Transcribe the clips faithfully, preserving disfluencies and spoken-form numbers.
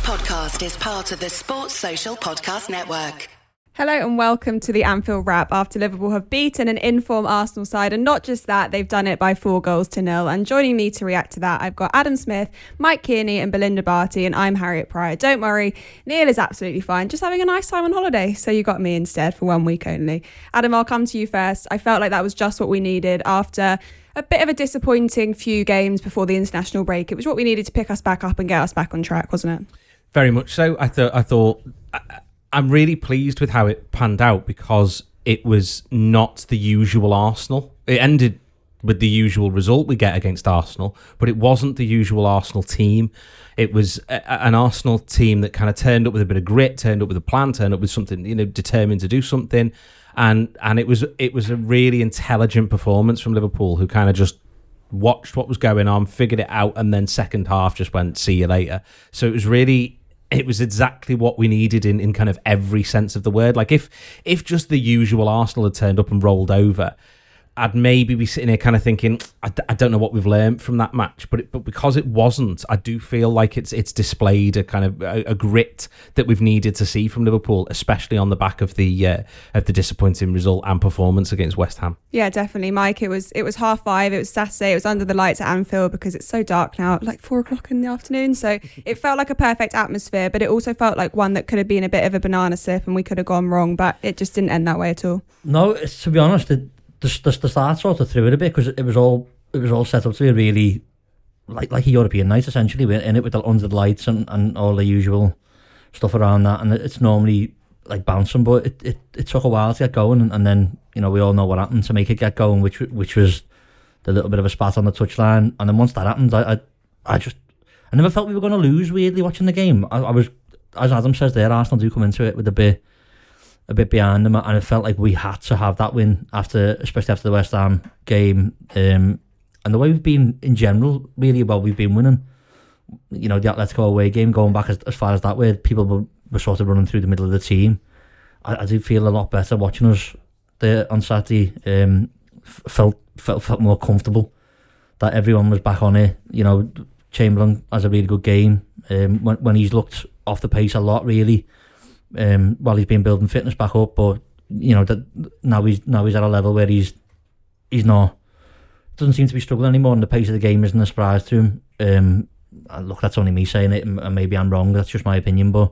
podcast is part of the Sports Social Podcast Network. Hello and welcome to the Anfield Wrap after Liverpool have beaten an in-form Arsenal side, and not just that, they've done it by four goals to nil. And joining me to react to that, I've got Adam Smith, Mike Kearney and Belinda Barty, and I'm Harriet Pryor. Don't worry, Neil is absolutely fine, just having a nice time on holiday, so you got me instead for one week only. Adam, I'll come to you first. I felt like that was just what we needed after a bit of a disappointing few games before the international break. It was what we needed to pick us back up and get us back on track, wasn't it? Very much so. I thought. I thought. I, I'm really pleased with how it panned out because it was not the usual Arsenal. It ended with the usual result we get against Arsenal, but it wasn't the usual Arsenal team. It was a, an Arsenal team that kind of turned up with a bit of grit, turned up with a plan, turned up with something, you know, determined to do something, and and it was it was a really intelligent performance from Liverpool, who kind of just watched what was going on, figured it out, and then second half just went, see you later. So it was really. It was exactly what we needed in, in kind of every sense of the word. Like if if just the usual Arsenal had turned up and rolled over, I'd maybe be sitting here kind of thinking, I, d- I don't know what we've learned from that match. But it, but because it wasn't, I do feel like it's it's displayed a kind of a, a grit that we've needed to see from Liverpool, especially on the back of the uh, of the disappointing result and performance against West Ham. Yeah, definitely, Mike. It was it was half five. It was Saturday. It was under the lights at Anfield because it's so dark now, like four o'clock in the afternoon. So it felt like a perfect atmosphere, but it also felt like one that could have been a bit of a banana slip and we could have gone wrong. But it just didn't end that way at all. No, it's, to be honest, it, the, the the start sort of threw it a bit because it was all it was all set up to be really like like a European night essentially. We're in it with the under the lights and, and all the usual stuff around that, and it's normally like bouncing, but it, it, it took a while to get going, and, and then you know we all know what happened to make it get going, which which was the little bit of a spat on the touchline, and then once that happened, I I, I just I never felt we were going to lose. Weirdly, watching the game, I, I was, as Adam says there, Arsenal do come into it with a bit. a bit behind them, and it felt like we had to have that win after, especially after the West Ham game, um, and the way we've been in general, really well, we've been winning. You know, the Atletico away game, going back as, as far as that, where people were, were sort of running through the middle of the team. I, I did feel a lot better watching us there on Saturday. Um, felt felt felt more comfortable that everyone was back on it. You know, Chamberlain has a really good game um, when when he's looked off the pace a lot, really. Um, while he's been building fitness back up, but you know that now he's now he's at a level where he's he's not doesn't seem to be struggling anymore, and the pace of the game isn't a surprise to him. Um, and look, that's only me saying it, and maybe I'm wrong. That's just my opinion, but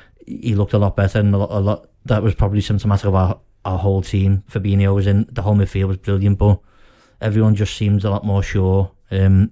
he looked a lot better, and a lot, a lot that was probably symptomatic of our our whole team. Fabinho was in, the whole midfield was brilliant, but everyone just seemed a lot more sure. Um,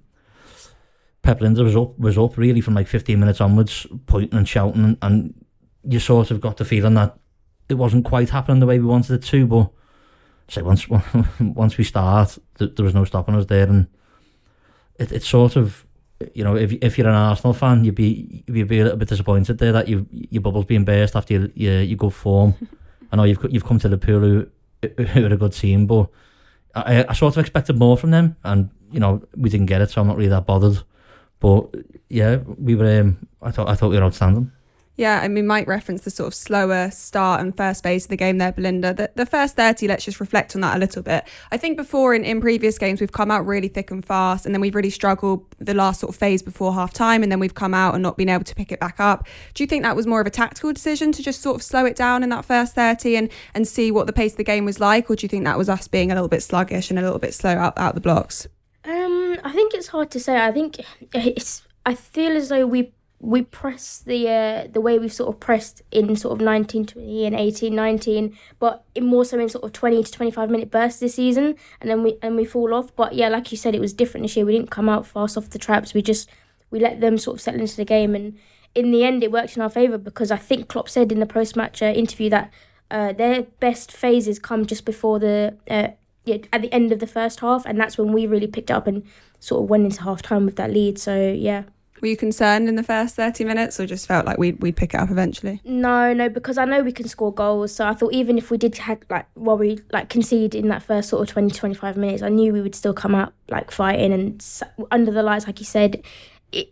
Pep Lijnders was up was up really from like fifteen minutes onwards, pointing and shouting, and, and you sort of got the feeling that it wasn't quite happening the way we wanted it to, but say once once we start, th- there was no stopping us there, and it, it's sort of, you know, if if you're an Arsenal fan, you'd be you'd be a little bit disappointed there that you your bubble's being burst after your your, your good form. I know you've you've come to Liverpool, who, who are a good team, but I, I sort of expected more from them, and you know we didn't get it, so I'm not really that bothered. But yeah, we were. Um, I thought I thought we were outstanding. Yeah, I mean, Mike referenced the sort of slower start and first phase of the game there, Belinda. The, the first thirty, let's just reflect on that a little bit. I think before in, in previous games, we've come out really thick and fast, and then we've really struggled the last sort of phase before half time, and then we've come out and not been able to pick it back up. Do you think that was more of a tactical decision to just sort of slow it down in that first thirty and, and see what the pace of the game was like, or do you think that was us being a little bit sluggish and a little bit slow out, out the blocks? Um, I think it's hard to say. I think it's. I feel as though we we press the uh, the way we've sort of pressed in sort of nineteen twenty and eighteen nineteen, but in more so in sort of twenty to twenty-five minute bursts this season, and then we and we fall off. But yeah, like you said, it was different this year. We didn't come out fast off the traps. We just we let them sort of settle into the game, and in the end, it worked in our favour because I think Klopp said in the post match uh, interview that uh, their best phases come just before the uh, yeah, at the end of the first half, and that's when we really picked up and sort of went into half time with that lead. So yeah. Were you concerned in the first thirty minutes, or just felt like we'd we'd pick it up eventually? No, no, because I know we can score goals. So I thought even if we did had like while we like concede in that first sort of twenty to twenty-five minutes, I knew we would still come out like fighting and under the lights, like you said. It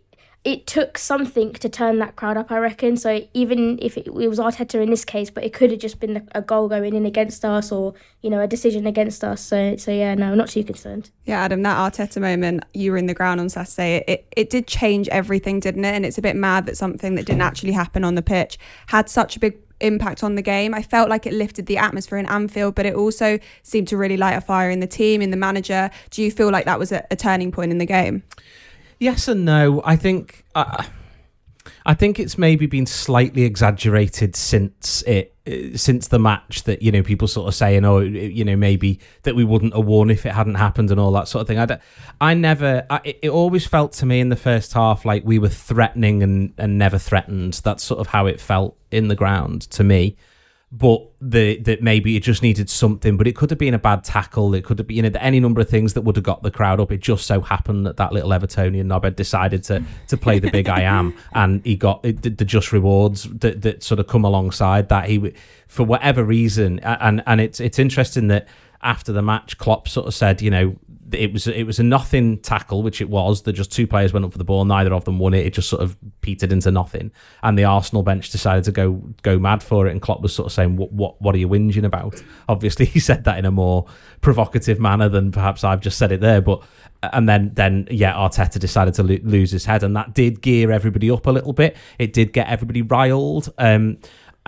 it took something to turn that crowd up, I reckon. So even if it, it was Arteta in this case, but it could have just been a goal going in against us, or, you know, a decision against us. So so yeah, no, not too concerned. Yeah, Adam, that Arteta moment, you were in the ground on Saturday, it, it did change everything, didn't it? And it's a bit mad that something that didn't actually happen on the pitch had such a big impact on the game. I felt like it lifted the atmosphere in Anfield, but it also seemed to really light a fire in the team, in the manager. Do you feel like that was a, a turning point in the game? Yes and no. I think uh, I think it's maybe been slightly exaggerated since it uh, since the match, that, you know, people sort of saying, oh, you know, maybe that we wouldn't have won if it hadn't happened and all that sort of thing. I, don't, I never. I, it always felt to me in the first half like we were threatening and, and never threatened. That's sort of how it felt in the ground to me. But the that maybe it just needed something, but it could have been a bad tackle. It could have been, you know, any number of things that would have got the crowd up. It just so happened that that little Evertonian knobhead decided to to play the big I am, and he got it, the just rewards that, that sort of come alongside that. He, for whatever reason, and and it's it's interesting that after the match, Klopp sort of said, you know, it was it was a nothing tackle, which it was. That just two players went up for the ball, neither of them won it. It just sort of petered into nothing, and the Arsenal bench decided to go go mad for it. And Klopp was sort of saying, "What what what are you whinging about?" Obviously, he said that in a more provocative manner than perhaps I've just said it there. But and then then yeah, Arteta decided to lo- lose his head, and that did gear everybody up a little bit. It did get everybody riled. Um,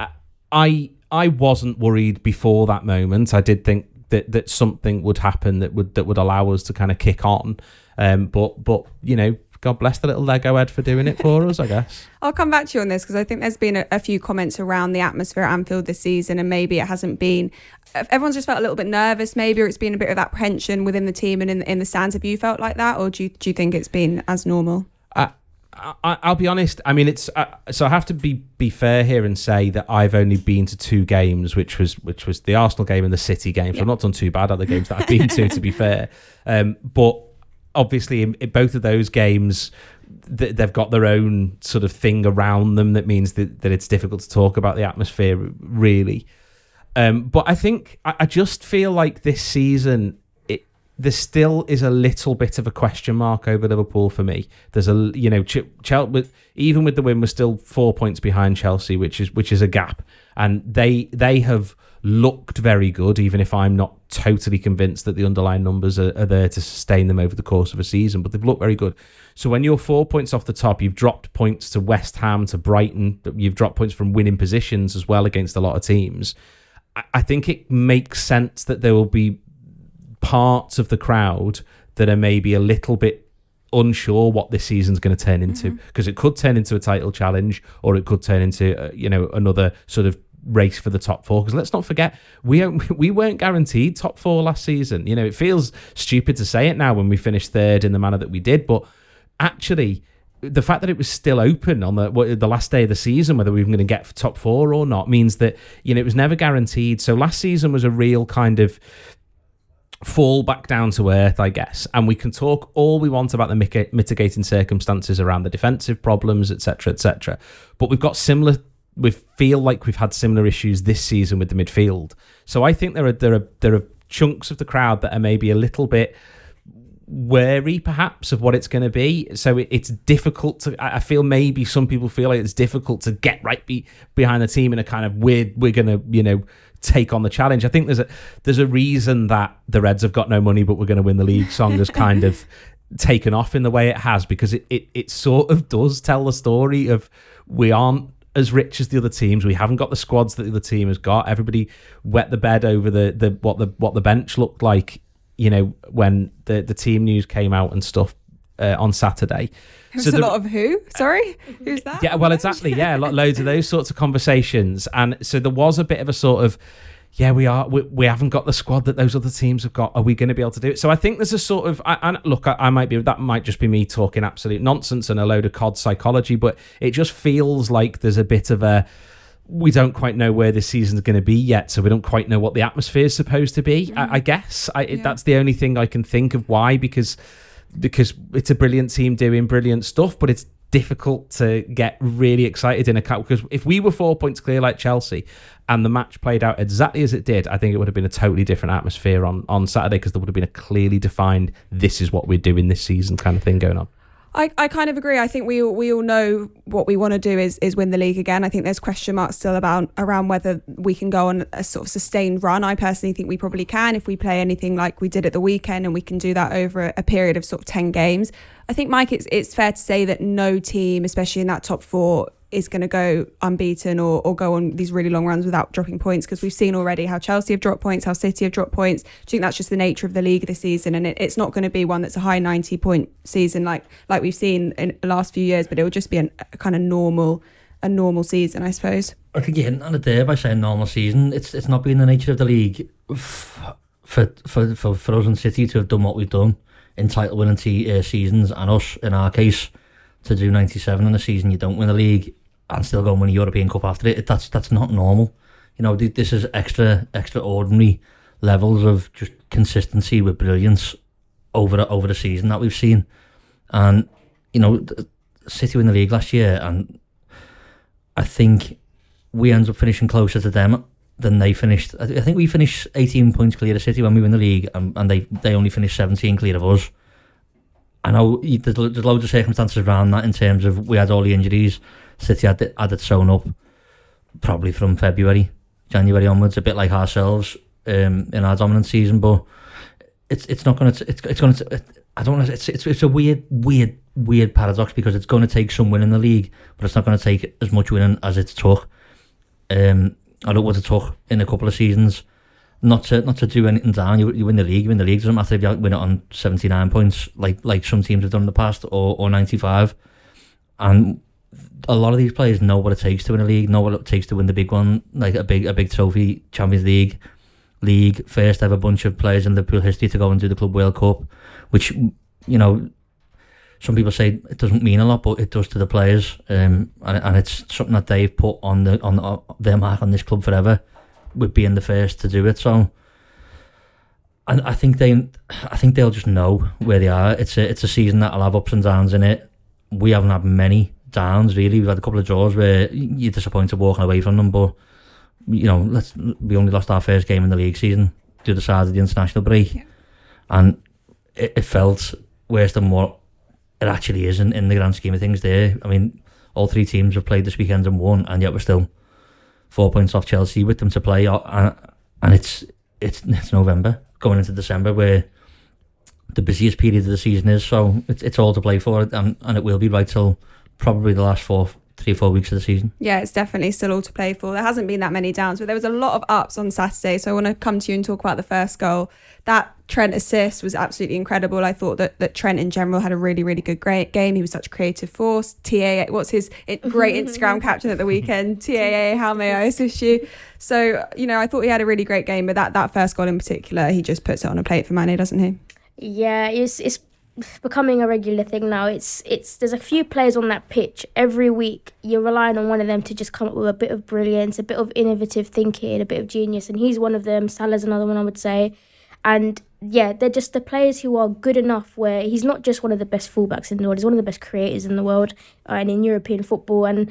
I I wasn't worried before that moment. I did think that that something would happen that would that would allow us to kind of kick on, um, but but you know, God bless the little Lego head for doing it for us, I guess. I'll come back to you on this because I think there's been a, a few comments around the atmosphere at Anfield this season, and maybe it hasn't been. Everyone's just felt a little bit nervous, maybe, or it's been a bit of apprehension within the team and in in the stands. Have you felt like that, or do you do you think it's been as normal? Uh, I, I'll be honest. I mean, it's uh, so I have to be, be fair here and say that I've only been to two games, which was which was the Arsenal game and the City game. So yeah. I've not done too bad at the games that I've been to, to be fair. Um, but obviously, in, in both of those games, th- they've got their own sort of thing around them that means that, that it's difficult to talk about the atmosphere, really. Um, but I think I, I just feel like this season, there still is a little bit of a question mark over Liverpool for me. There's a, you know, Ch- Chelsea, even with the win, we're still four points behind Chelsea, which is which is a gap. And they they have looked very good, even if I'm not totally convinced that the underlying numbers are, are there to sustain them over the course of a season. But they've looked very good. So when you're four points off the top, you've dropped points to West Ham, to Brighton. You've dropped points from winning positions as well against a lot of teams. I, I think it makes sense that there will be parts of the crowd that are maybe a little bit unsure what this season's going to turn into, because mm-hmm. it could turn into a title challenge, or it could turn into uh, you know, another sort of race for the top four. Because let's not forget, we we weren't guaranteed top four last season. You know, it feels stupid to say it now when we finished third in the manner that we did, but actually the fact that it was still open on the the last day of the season, whether we were going to get top four or not, means that, you know, it was never guaranteed. So last season was a real kind of fall back down to earth, I guess, and we can talk all we want about the mitigating circumstances around the defensive problems, etc, etc, but we've got similar we feel like we've had similar issues this season with the midfield. So I think there are there are there are chunks of the crowd that are maybe a little bit wary perhaps of what it's going to be. So it, it's difficult to, I feel maybe some people feel like it's difficult to get right be, behind the team in a kind of weird, we're going to, you know, take on the challenge. I think there's a there's a reason that the Reds have got no money but we're going to win the league song has kind of taken off in the way it has, because it, it it sort of does tell the story of we aren't as rich as the other teams, we haven't got the squads that the other team has got. Everybody wet the bed over the, the what the what the bench looked like, you know, when the, the team news came out and stuff uh, on Saturday. There's so a the, lot of who? Sorry? Who's that? Yeah, well, exactly. Yeah, lo- loads of those sorts of conversations. And so there was a bit of a sort of, yeah, we are, we, we haven't got the squad that those other teams have got. Are we going to be able to do it? So I think there's a sort of, I, and look, I, I might be, that might just be me talking absolute nonsense and a load of C O D psychology, but it just feels like there's a bit of a, we don't quite know where this season's going to be yet, so we don't quite know what the atmosphere is supposed to be. Mm. I, I guess I, yeah. that's the only thing I can think of. Why? Because because it's a brilliant team doing brilliant stuff, but it's difficult to get really excited in a cut. Because if we were four points clear like Chelsea and the match played out exactly as it did, I think it would have been a totally different atmosphere on, on Saturday, because there would have been a clearly defined, this is what we're doing this season kind of thing going on. I, I kind of agree. I think we all, we all know what we want to do is is win the league again. I think there's question marks still about around whether we can go on a sort of sustained run. I personally think we probably can if we play anything like we did at the weekend, and we can do that over a period of sort of ten games. I think, Mike, it's it's fair to say that no team, especially in that top four, is going to go unbeaten or, or go on these really long runs without dropping points, because we've seen already how Chelsea have dropped points, how City have dropped points. I think that's just the nature of the league this season, and it, it's not going to be one that's a high ninety point season like like we've seen in the last few years, but it will just be an, a kind of normal a normal season, I suppose. I think you're hitting on it there by saying normal season. It's it's not been the nature of the league for for for, for us and City to have done what we've done in title winning te- uh, seasons, and us in our case to do ninety-seven in a season you don't win the league and still go and win a European Cup after it. That's that's not normal. You know, this is extra extraordinary levels of just consistency with brilliance over over the season that we've seen. And you know, City win the league last year, and I think we end up finishing closer to them than they finished. I think we finished eighteen points clear of City when we win the league, and, and they they only finished seventeen clear of us. I know there's, there's loads of circumstances around that in terms of we had all the injuries. City had it, had it sewn up probably from February, January onwards, a bit like ourselves um, in our dominant season. But it's it's not going to it's it's going to I don't know. It's it's it's a weird weird weird paradox, because it's going to take some winning the league, but it's not going to take as much winning as it took. Um, I know what it took in a couple of seasons. Not to not to do anything down. You, you win the league. You win the league. It doesn't matter if you win it on seventy-nine points, like like some teams have done in the past, or or ninety-five. And a lot of these players know what it takes to win a league, know what it takes to win the big one, like a big a big trophy, Champions League, league, first ever bunch of players in Liverpool history to go and do the Club World Cup, which, you know, some people say it doesn't mean a lot, but it does to the players, um, and, and it's something that they've put on the on the, their mark on this club forever, with being the first to do it. So, and I think they, I think they'll just know where they are. It's a it's a season that'll have ups and downs in it. We haven't had many downs really. We've had a couple of draws where you're disappointed walking away from them, but you know, let's we only lost our first game in the league season to the side of the international break, yeah. and it, it felt worse than what it actually is in, in the grand scheme of things. There, I mean, all three teams have played this weekend and won, and yet we're still four points off Chelsea with them to play, and, and it's it's it's November going into December, where the busiest period of the season is. So it's it's all to play for, and and it will be right till probably the last four, three, four weeks of the season. Yeah, it's definitely still all to play for. There hasn't been that many downs, but there was a lot of ups on Saturday. So I want to come to you and talk about the first goal. That Trent assist was absolutely incredible. I thought that, that Trent in general had a really, really good great game. He was such a creative force. T A A, what's his it, great Instagram caption at the weekend? T A A, how may I assist you? So, you know, I thought he had a really great game, but that, that first goal in particular, he just puts it on a plate for Mane, doesn't he? Yeah, it's it's becoming a regular thing now. It's it's there's a few players on that pitch every week. You're relying on one of them to just come up with a bit of brilliance, a bit of innovative thinking, a bit of genius, and he's one of them. Salah's another one, I would say. And yeah, they're just the players who are good enough where he's not just one of the best fullbacks in the world, he's one of the best creators in the world uh, and in European football. And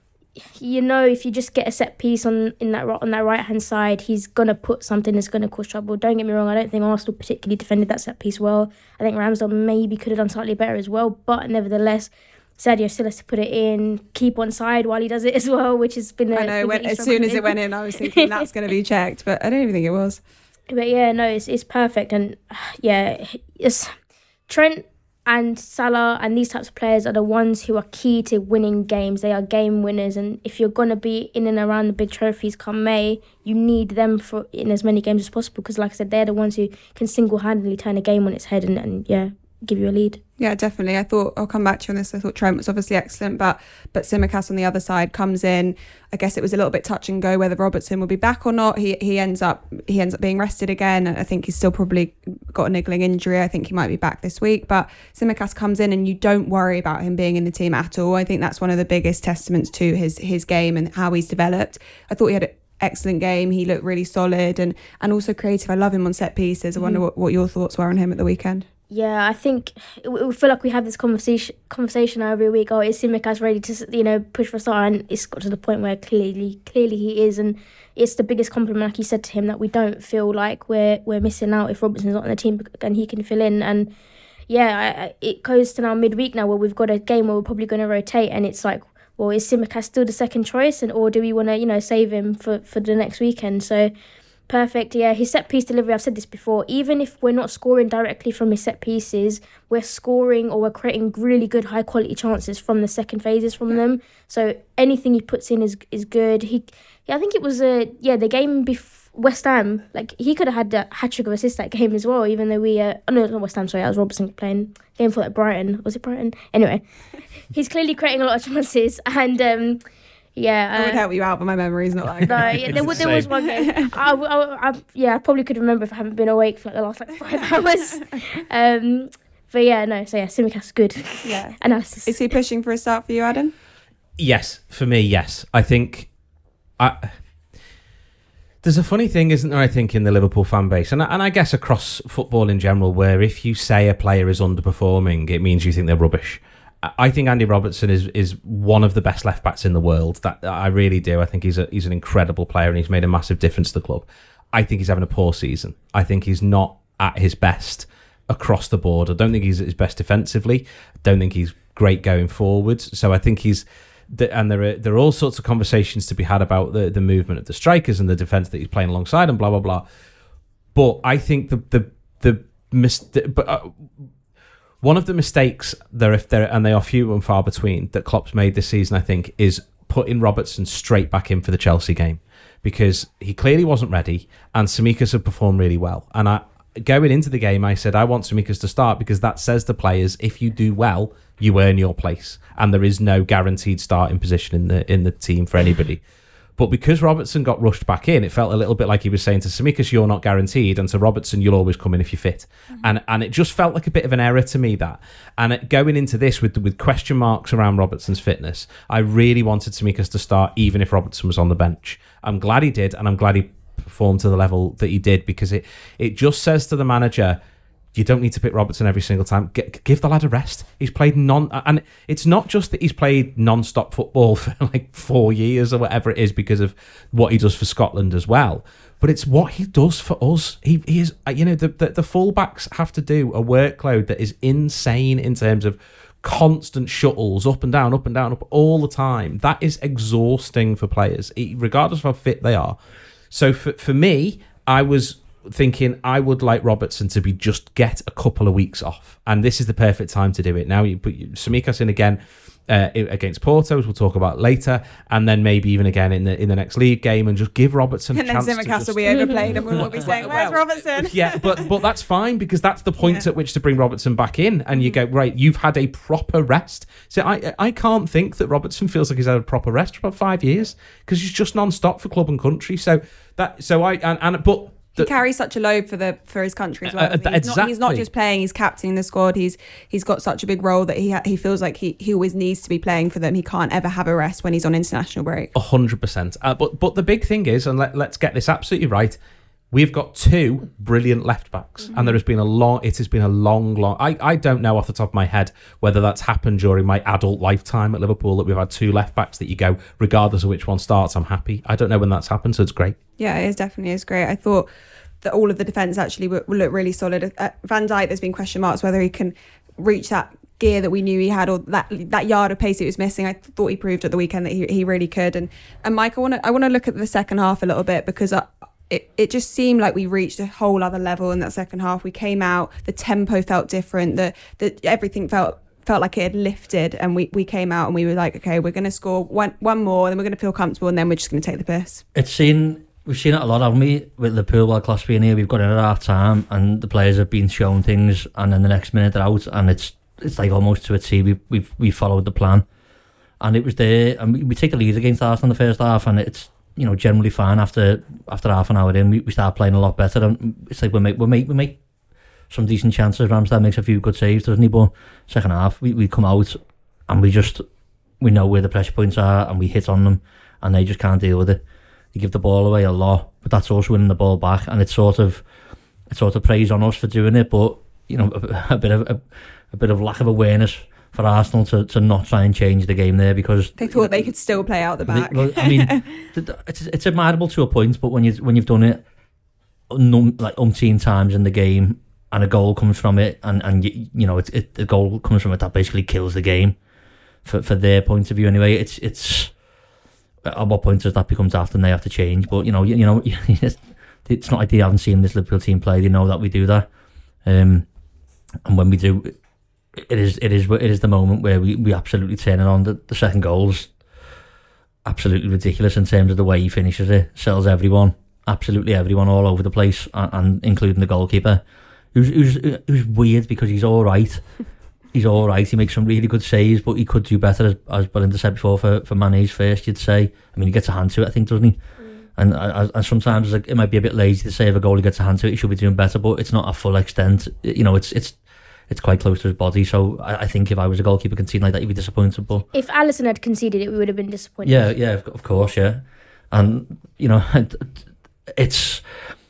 you know, if you just get a set piece on in that on that right hand side, he's gonna put something that's gonna cause trouble. Don't get me wrong, I don't think Arsenal particularly defended that set piece well. I think Ramsdale maybe could have done slightly better as well, but nevertheless, Sadio still has to put it in, keep on side while he does it as well, which has been. A, I know. When, as soon as it went in, I was thinking that's going to be checked, but I don't even think it was. But yeah, no, it's it's perfect, and yeah, it's Trent and Salah and these types of players are the ones who are key to winning games. They are game winners, and if you're going to be in and around the big trophies come May, you need them for in as many games as possible, because like I said, they're the ones who can single-handedly turn a game on its head and, and yeah, give you a lead. Yeah, definitely. I thought, I'll come back to you on this, I thought Trent was obviously excellent, but but Tsimikas on the other side comes in. I guess it was a little bit touch and go whether Robertson will be back or not. He he ends up he ends up being rested again. I think he's still probably got a niggling injury. I think he might be back this week, but Tsimikas comes in and you don't worry about him being in the team at all. I think that's one of the biggest testaments to his his game and how he's developed. I thought he had a excellent game. He looked really solid and and also creative. I love him on set pieces. I wonder what, what your thoughts were on him at the weekend. Yeah, I think we feel like we have this conversation conversation every week. Oh, is Tsimikas ready to, you know, push for a start? And it's got to the point where clearly, clearly he is, and it's the biggest compliment, like you said to him, that we don't feel like we're we're missing out if Robertson's not on the team and he can fill in. And yeah, I, I, it goes to now midweek now where we've got a game where we're probably going to rotate, and it's like, well, is Tsimikas still the second choice, and or do we want to, you know, save him for, for the next weekend? So, perfect. Yeah, his set piece delivery, I've said this before, even if we're not scoring directly from his set pieces, we're scoring or we're creating really good high quality chances from the second phases from them. So anything he puts in is is good. He, yeah, I think it was a yeah the game before West Ham, like he could have had a hat trick of assists that game as well. Even though we, uh, oh no, not West Ham. Sorry, that was Robertson playing game for like Brighton. Was it Brighton? Anyway, he's clearly creating a lot of chances, and um, yeah, I would uh, help you out, but my memory's not like no, yeah, there, was, there was one game. I, I, I, yeah, I probably could remember if I haven't been awake for like the last like five hours. Um, but yeah, no. So yeah, Tsimikas, good. Yeah. Analysis. Is he pushing for a start for you, Adam? Yes, for me, yes. I think I. There's a funny thing, isn't there, I think, in the Liverpool fan base, and, and I guess across football in general, where if you say a player is underperforming, it means you think they're rubbish. I think Andy Robertson is is one of the best left-backs in the world. That I really do. I think he's a, he's an incredible player, and he's made a massive difference to the club. I think he's having a poor season. I think he's not at his best across the board. I don't think he's at his best defensively. I don't think he's great going forwards. So I think he's... And there are there are all sorts of conversations to be had about the, the movement of the strikers and the defence that he's playing alongside and blah blah blah. But I think the the the mis- but uh, one of the mistakes there if there and they are few and far between that Klopp's made this season, I think, is putting Robertson straight back in for the Chelsea game, because he clearly wasn't ready, and Tsimikas had performed really well. And I going into the game, I said I want Tsimikas to start because that says to players, if you do well, you earn your place, and there is no guaranteed starting position in the in the team for anybody. But because Robertson got rushed back in, it felt a little bit like he was saying to Tsimikas, you're not guaranteed, and to Robertson, you'll always come in if you're fit. Mm-hmm. And and it just felt like a bit of an error to me, that. And it, going into this with with question marks around Robertson's fitness, I really wanted Tsimikas to start even if Robertson was on the bench. I'm glad he did, and I'm glad he performed to the level that he did, because it, it just says to the manager, you don't need to pick Robertson every single time. G- give the lad a rest. He's played non... And it's not just that he's played non-stop football for like four years or whatever it is because of what he does for Scotland as well, but it's what he does for us. He, he is... You know, the, the, the fullbacks have to do a workload that is insane in terms of constant shuttles up and down, up and down, up all the time. That is exhausting for players, regardless of how fit they are. So for, for me, I was... thinking I would like Robertson to be just get a couple of weeks off, and this is the perfect time to do it. Now you put Tsimikas in again uh, against Porto, as we'll talk about later, and then maybe even again in the in the next league game, and just give Robertson and a chance. And then Tsimikas just... will be overplayed, and we'll be saying, "Where's well, Robertson?" Yeah, but but that's fine, because that's the point yeah. at which to bring Robertson back in, and you go, right, you've had a proper rest. So I I can't think that Robertson feels like he's had a proper rest for about five years, because he's just non-stop for club and country. So that so I and, and but. He carries such a load for the for his country as well. Uh, he's, exactly. not, he's not just playing; he's captaining the squad. He's he's got such a big role that he ha- he feels like he, he always needs to be playing for them. He can't ever have a rest when he's on international break. A hundred percent. But but the big thing is, and let, let's get this absolutely right, we've got two brilliant left backs, mm-hmm. and there has been a long. It has been a long, long. I, I don't know off the top of my head whether that's happened during my adult lifetime at Liverpool, that we've had two left backs that you go, regardless of which one starts, I'm happy. I don't know when that's happened, so it's great. Yeah, it is definitely is great. I thought that all of the defence actually will look really solid. Uh, Van Dijk, there's been question marks whether he can reach that gear that we knew he had, or that that yard of pace he was missing. I thought he proved at the weekend that he, he really could. And and Mike, I want to I want to look at the second half a little bit, because I, it it just seemed like we reached a whole other level in that second half. We came out, the tempo felt different, the the everything felt. felt like it had lifted, and we, we came out and we were like, okay, we're going to score one one more, then we're going to feel comfortable, and then we're just going to take the piss. It's seen we've seen it a lot, haven't we, with Liverpool World Class being here. We've got in at half time and the players have been shown things, and then the next minute they're out, and it's it's like almost to a T. We we've we followed the plan, and it was there, and we, we take the lead against Arsenal in the first half, and it's, you know, generally fine after after half an hour in. We, we start playing a lot better, and it's like we make we make we make some decent chances. Ramsdale makes a few good saves, doesn't he? But second half, we, we come out and we just we know where the pressure points are, and we hit on them, and they just can't deal with it. They give the ball away a lot, but that's also winning the ball back, and it's sort of it's sort of praise on us for doing it. But you know, a, a bit of a, a bit of lack of awareness for Arsenal to, to not try and change the game there, because they thought they could still play out the back. They, well, I mean, it's it's admirable to a point, but when you when you've done it num, like umpteen times in the game, and a goal comes from it, and and you, you know it, it the goal comes from it, that basically kills the game for for their point of view anyway. It's it's at what point does that become daft and they have to change? But you know you, you know it's not like they haven't seen this Liverpool team play. They know that we do that, um, and when we do, it is it is it is the moment where we, we absolutely turn it on. The, the second goal's absolutely ridiculous in terms of the way he finishes it. Sells everyone, absolutely everyone, all over the place, and, and including the goalkeeper. It was, it, was, it was weird because he's all right. He's all right. He makes some really good saves, but he could do better, as, as Belinda said before, for, for Mané's first, you'd say. I mean, he gets a hand to it, I think, doesn't he? Mm. And, and, and sometimes it might be a bit lazy to say if a goalie gets a hand to it, he should be doing better, but it's not a full extent. You know, it's it's it's quite close to his body. So I, I think if I was a goalkeeper conceding like that, you'd be disappointed. But if Alisson had conceded it, we would have been disappointed. Yeah, yeah, of course, yeah. And, you know, it's...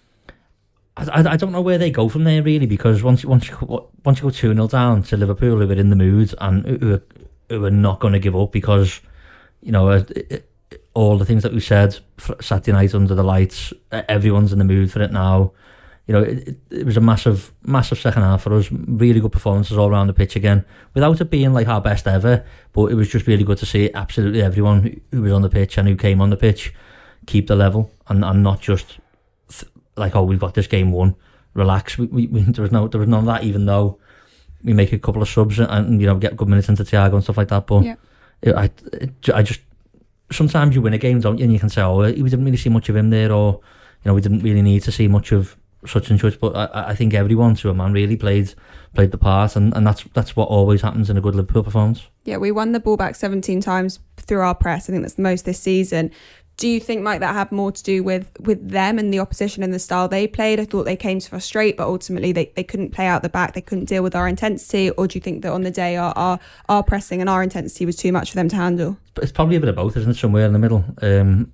I, I don't know where they go from there really, because once once you once you go two nil down to Liverpool, who are in the mood and who are, who are not going to give up, because you know it, it, all the things that we said Saturday night under the lights, everyone's in the mood for it now. You know, it, it, it was a massive massive second half for us. Really good performances all around the pitch again, without it being like our best ever. But it was just really good to see absolutely everyone who, who was on the pitch and who came on the pitch keep the level and, and not just. Th- like, oh, we've got this game won, relax. We, we, we there was no there was none of that, even though we make a couple of subs and, and you know get good minutes into Thiago and stuff like that. But yeah. it, I it, I just sometimes you win a game, don't you, and you can say, oh, we didn't really see much of him there, or you know we didn't really need to see much of such and such. But I, I think everyone, to a man, really played played the part, and, and that's that's what always happens in a good Liverpool performance. Yeah, we won the ball back seventeen times through our press. I think that's the most this season. Do you think, Mike, that had more to do with, with them and the opposition and the style they played? I thought they came to frustrate, but ultimately they, they couldn't play out the back. They couldn't deal with our intensity. Or do you think that on the day our, our, our pressing and our intensity was too much for them to handle? It's probably a bit of both, isn't it? Somewhere in the middle. Um,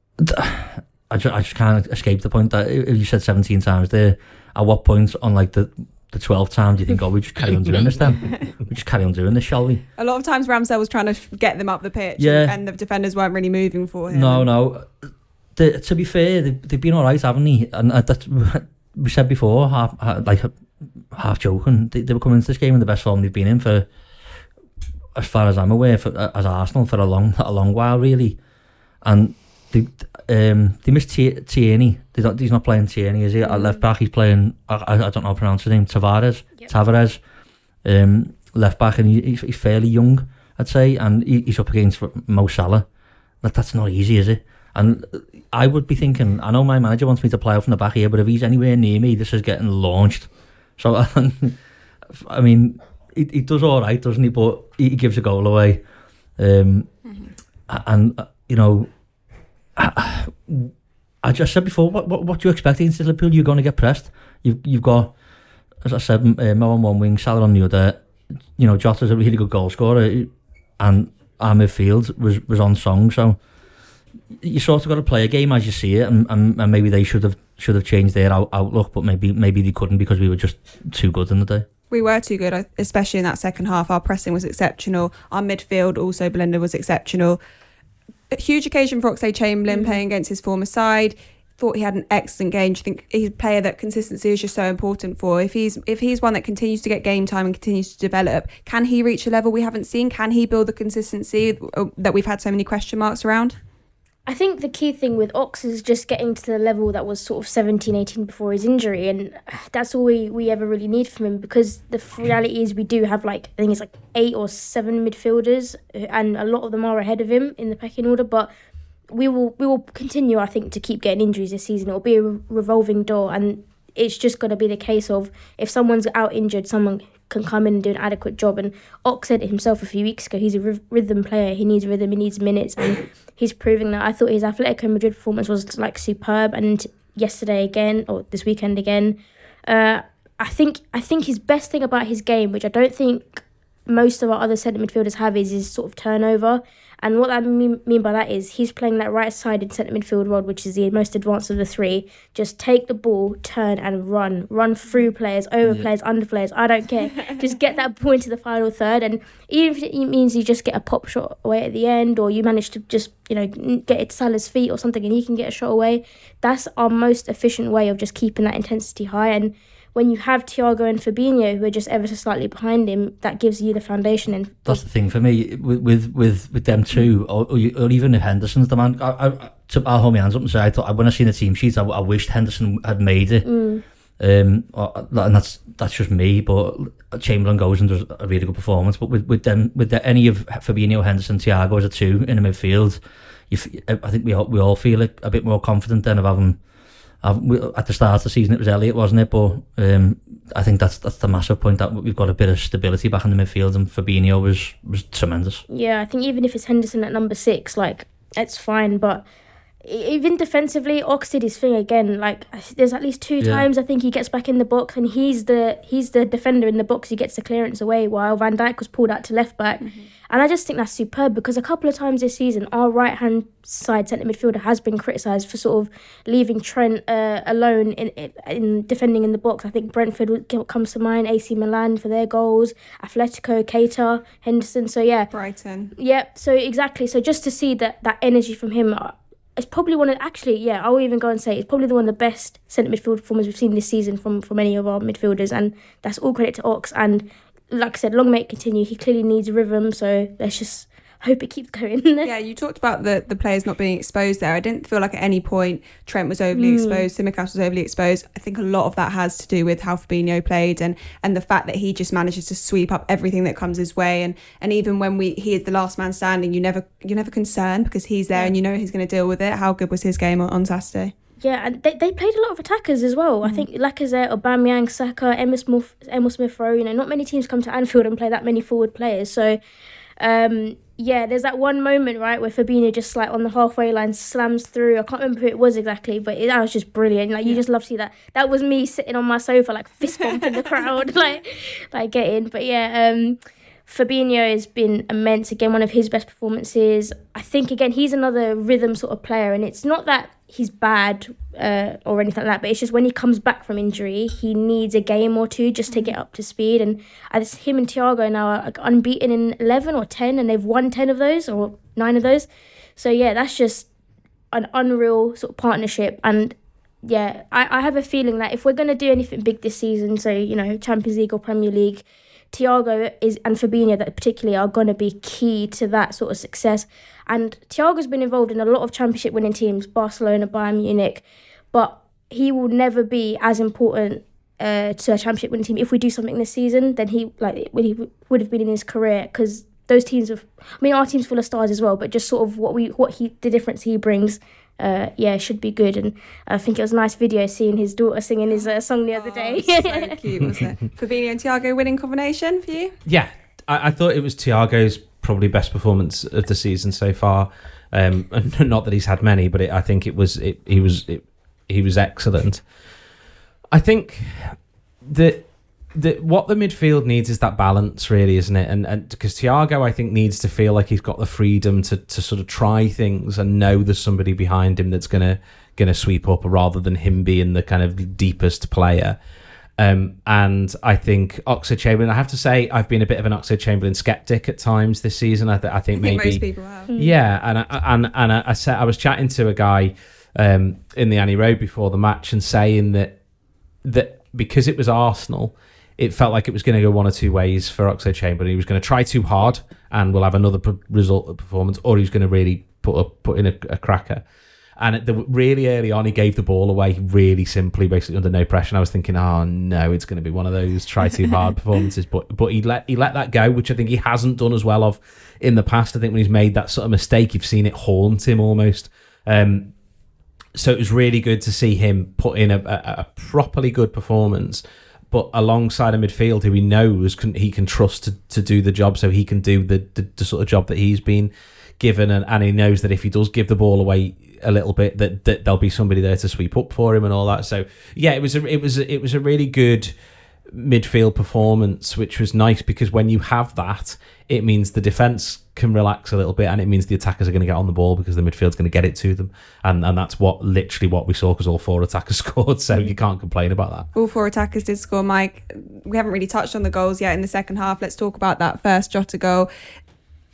I, just, I just can't escape the point that you said seventeen times there. At what point on like the... the twelfth time do you think, oh, we just carry on doing this then? We just carry on doing this, shall we? A lot of times Ramsdale was trying to get them up the pitch, yeah. and the defenders weren't really moving for him. No, no. The, to be fair, they, they've been all right, haven't they? And uh, that, we said before, half, like half joking, they, they were coming into this game in the best form they've been in for, as far as I'm aware, for, as Arsenal, for a long a long while, really. And they um they missed T- Tierney. They don't, he's not playing Tierney, is he? Mm. At left back, he's playing. I, I don't know how to pronounce his name. Tavares. Yep. Tavares. Um, left back, and he, he's, he's fairly young, I'd say, and he, he's up against Mo Salah. That that's not easy, is it? And I would be thinking, I know my manager wants me to play out from the back here, but if he's anywhere near me, this is getting launched. So I mean, he, he does all right, doesn't he? But he, he gives a goal away, um, mm-hmm. and uh, you know. I, I just said before, what what, what do you expect against Liverpool? You're going to get pressed. You've you've got, as I said, uh, Mo on one wing, Salah on the other. You know, Jota's a really good goal scorer, and our midfield was, was on song. So you sort of got to play a game as you see it, and, and, and maybe they should have should have changed their out, outlook, but maybe maybe they couldn't because we were just too good in the day. We were too good, especially in that second half. Our pressing was exceptional. Our midfield also, Belinda, was exceptional. A huge occasion for Oxlade-Chamberlain mm. playing against his former side. Thought he had an excellent game. I think he's a player that consistency is just so important for. If he's if he's one that continues to get game time and continues to develop, can he reach a level we haven't seen? Can he build the consistency that we've had so many question marks around? I think the key thing with Ox is just getting to the level that was sort of seventeen, eighteen before his injury, and that's all we, we ever really need from him, because the reality is we do have like, I think it's like eight or seven midfielders, and a lot of them are ahead of him in the pecking order, but we will we will continue, I think, to keep getting injuries this season. It'll be a revolving door, and it's just going to be the case of if someone's out injured, someone can come in and do an adequate job. And Ox said it himself a few weeks ago, he's a r- rhythm player. He needs rhythm, he needs minutes, and he's proving that. I thought his Atletico Madrid performance was like superb, and yesterday again, or this weekend again. Uh, I think I think his best thing about his game, which I don't think most of our other centre midfielders have, is his sort of turnover. And what I mean, mean by that is he's playing that right-sided centre midfield role, which is the most advanced of the three. Just take the ball, turn and run. Run through players, over yeah. players, under players. I don't care. Just get that ball into the final third. And even if it means you just get a pop shot away at the end, or you manage to just, you know, get it to Salah's feet or something and he can get a shot away, that's our most efficient way of just keeping that intensity high. And when you have Thiago and Fabinho, who are just ever so slightly behind him, that gives you the foundation. And that's the thing for me with with with, with them two, or, or, or even if Henderson's the man. I, I, to, I'll hold my hands up and say I thought when I seen the team sheet, I, I wished Henderson had made it. Mm. Um, or, and that's that's just me. But Chamberlain goes and does a really good performance. But with with them, with the, any of Fabinho, Henderson, Thiago as a two in the midfield, you, I think we all we all feel like a bit more confident then of having. At the start of the season, it was Elliott, wasn't it? But um, I think that's that's the massive point, that we've got a bit of stability back in the midfield, and Fabinho was was tremendous. Yeah, I think even if it's Henderson at number six, like, it's fine. But even defensively, Ox did his thing again. Like, there's at least two yeah. times I think he gets back in the box, and he's the he's the defender in the box. He gets the clearance away while Van Dijk was pulled out to left back. Mm-hmm. And I just think that's superb, because a couple of times this season, our right-hand side centre midfielder has been criticised for sort of leaving Trent uh, alone in, in in defending in the box. I think Brentford comes to mind, A C Milan for their goals, Atletico, Keita, Henderson. So, yeah. Brighton. Yeah, so exactly. So just to see that, that energy from him, it's probably one of, actually, yeah, I'll even go and say it's probably the one of the best centre midfield performers we've seen this season from, from any of our midfielders. And that's all credit to Ox. And like I said, long may it continue. He clearly needs rhythm, so let's just hope it keeps going. Yeah, you talked about the, the players not being exposed there. I didn't feel like at any point Trent was overly mm. exposed, Tsimikas was overly exposed. I think a lot of that has to do with how Fabinho played and, and the fact that he just manages to sweep up everything that comes his way. And, and even when we he is the last man standing, you never you're never concerned because he's there yeah. and you know he's going to deal with it. How good was his game on, on Saturday? Yeah, and they, they played a lot of attackers as well. Mm. I think Lacazette, Aubameyang, Saka, Emil Smith, Emil Smith-Rowe, you know, not many teams come to Anfield and play that many forward players. So, um, yeah, there's that one moment, right, where Fabinho just, like, on the halfway line slams through. I can't remember who it was exactly, but it, that was just brilliant. Like, you yeah. just love to see that. That was me sitting on my sofa, like, fist bumping the crowd, like, like getting. But, yeah, um... Fabinho has been immense. Again, one of his best performances. I think, again, he's another rhythm sort of player, and it's not that he's bad uh, or anything like that, but it's just when he comes back from injury, he needs a game or two just to get up to speed. And it's him and Thiago now are unbeaten in eleven or ten, and they've won ten of those or nine of those. So, yeah, that's just an unreal sort of partnership. And, yeah, I, I have a feeling that if we're going to do anything big this season, so, you know, Champions League or Premier League, Thiago is and Fabinho that particularly are going to be key to that sort of success. And Thiago's been involved in a lot of championship winning teams, Barcelona, Bayern Munich, but he will never be as important uh, to a championship winning team if we do something this season than he like he would have been in his career, because those teams have, I mean, our team's full of stars as well, but just sort of what we what he the difference he brings. Uh, yeah, should be good. And I think it was a nice video seeing his daughter singing his uh, song the other oh, day. So cute, wasn't it? Fabinho and Thiago winning combination for you? Yeah, I, I thought it was Thiago's probably best performance of the season so far. Um, not that he's had many, but it, I think it was it, he was it, he was excellent. I think that. The, what the midfield needs is that balance, really, isn't it? And and because Thiago, I think, needs to feel like he's got the freedom to, to sort of try things and know there's somebody behind him that's gonna gonna sweep up, rather than him being the kind of deepest player. Um, and I think Oxlade-Chamberlain, I have to say, I've been a bit of an Oxlade-Chamberlain skeptic at times this season. I, th- I think I maybe think most people have. Yeah, and I, and and I, I said I was chatting to a guy um, in the Annie Road before the match and saying that that because it was Arsenal, it felt like it was going to go one or two ways for Oxlade-Chamberlain. He was going to try too hard and we'll have another p- result of performance, or he's going to really put a, put in a, a cracker. And at the, really early on, he gave the ball away really simply, basically under no pressure. And I was thinking, oh no, it's going to be one of those try too hard performances. But but he let he let that go, which I think he hasn't done as well of in the past. I think when he's made that sort of mistake, you've seen it haunt him almost. Um, so it was really good to see him put in a, a, a properly good performance, but alongside a midfield who he knows can, he can trust to, to do the job, so he can do the, the, the sort of job that he's been given, and, and he knows that if he does give the ball away a little bit, that, that there'll be somebody there to sweep up for him and all that. So yeah, it was a, it was a, it was a really good midfield performance, which was nice, because when you have that, it means the defence can relax a little bit, and it means the attackers are going to get on the ball because the midfield's going to get it to them, and and that's what literally what we saw, because all four attackers scored, so you can't complain about that. All four attackers did score, Mike. We haven't really touched on the goals yet in the second half. Let's talk about that first Jota goal.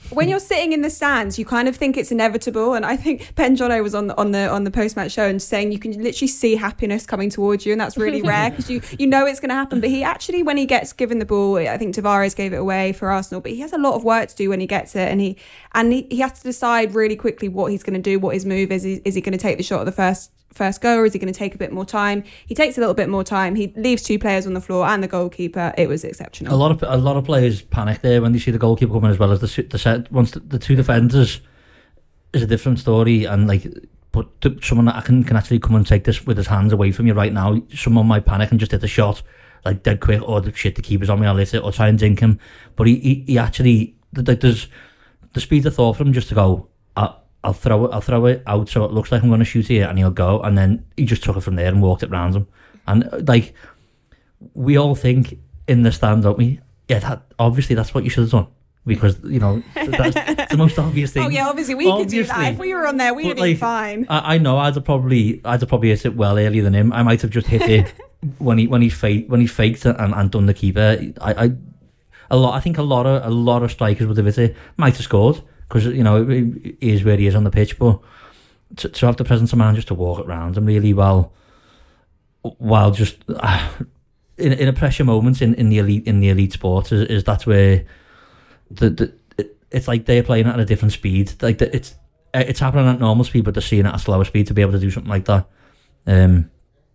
when you're sitting in the stands, you kind of think it's inevitable. And I think Ben Jono was on the on the on the post match show and saying you can literally see happiness coming towards you, and that's really rare because you you know it's going to happen. But he actually, when he gets given the ball, I think Tavares gave it away for Arsenal, but he has a lot of work to do when he gets it, and he and he, he has to decide really quickly what he's going to do, what his move is. Is, is he going to take the shot at the first? first go, or is he going to take a bit more time? He takes a little bit more time. He leaves two players on the floor and the goalkeeper. It was exceptional. A lot of a lot of players panic there when they see the goalkeeper coming, as well as the the set. Once the, the two defenders is a different story, and like, but to, someone that can can actually come and take this with his hands away from you right now. Someone might panic and just hit the shot like dead quick, or the shit, the keeper's on me, I'll lift it, or try and dink him. But he he, he actually like there's the speed of thought for him just to go. I, I'll throw it. I'll throw it out so it looks like I'm going to shoot here, and he'll go. And then he just took it from there and walked it round him. And like, we all think in the stand, don't we? Yeah, that, obviously that's what you should have done, because you know that's the most obvious thing. Oh yeah, obviously we obviously, could do that. If we were on there, we'd have been like, fine. I, I know. I'd have probably, I'd have probably hit it well earlier than him. I might have just hit it when he when he faked when he faked it and, and done the keeper. I, I a lot. I think a lot of a lot of strikers would have hit it. Might have scored. Because, you know, he is where he is on the pitch, but to, to have the presence of mind just to walk it around him really well, while just uh, in in a pressure moment in, in the elite in the elite sports is, is that's where the, the it, it's like they're playing at a different speed. Like the, it's it's happening at normal speed, but they're seeing it at a slower speed to be able to do something like that. Um,